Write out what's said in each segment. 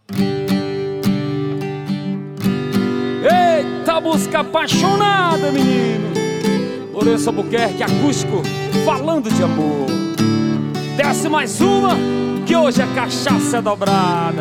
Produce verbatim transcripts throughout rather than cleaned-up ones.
Eita, música apaixonada, menino. Lourenço Albuquerque, acústico, falando de amor. Desce mais uma, que hoje a cachaça é dobrada.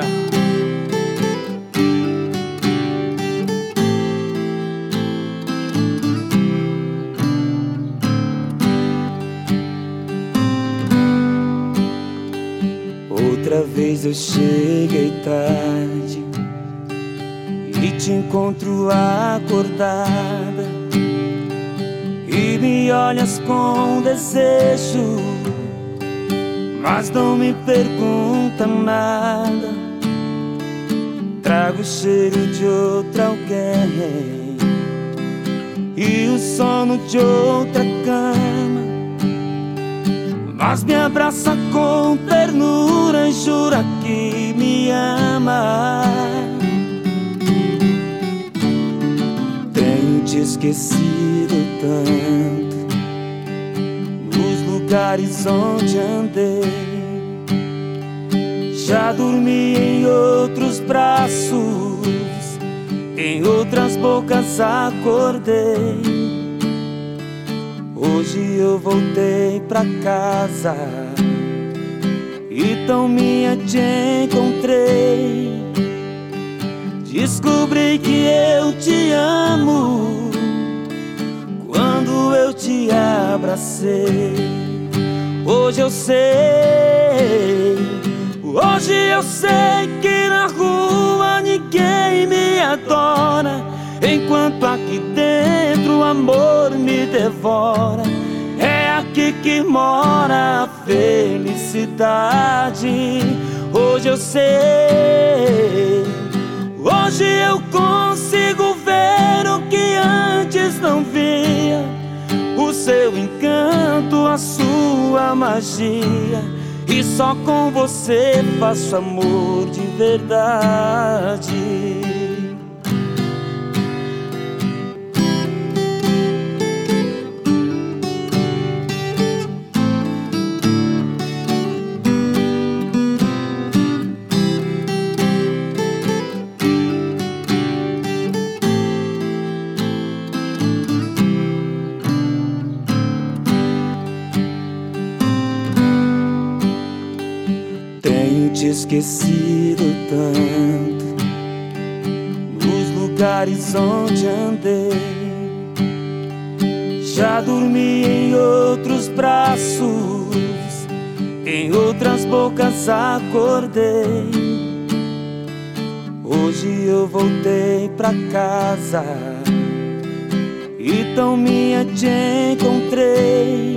Outra vez eu cheguei tarde e te encontro acordada e me olhas com desejo, mas não me pergunta nada. Trago o cheiro de outra alguém e o sono de outra cama, mas me abraça com ternura e jura que me ama. Tenho te esquecido tanto nos lugares onde andei. Já dormi em outros braços, em outras bocas acordei. Hoje eu voltei pra casa e tão minha te encontrei. Descobri que eu te amo quando eu te abracei. Hoje eu sei, hoje eu sei que na rua ninguém me adora, enquanto aqui dentro o amor me devora. É aqui que mora a felicidade. Hoje eu sei, hoje eu consigo ver o que antes não via, o seu encanto, a sua magia. E só com você faço amor de verdade. Tenho te esquecido tanto nos lugares onde andei. Já dormi em outros braços, em outras bocas acordei. Hoje eu voltei pra casa e tão minha te encontrei.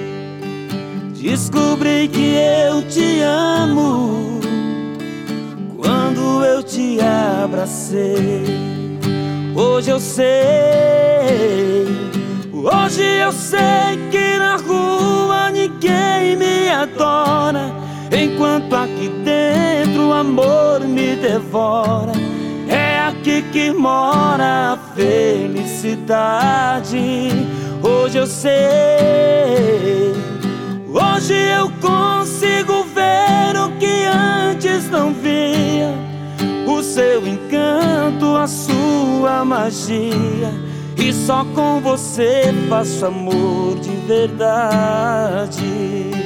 Descobri que eu te amo quando eu te abracei. Hoje eu sei, hoje eu sei que na rua ninguém me adora, enquanto aqui dentro o amor me devora. É aqui que mora a felicidade. Hoje eu sei, hoje eu consigo ver o que antes não via, o seu encanto, a sua magia. E só com você faço amor de verdade.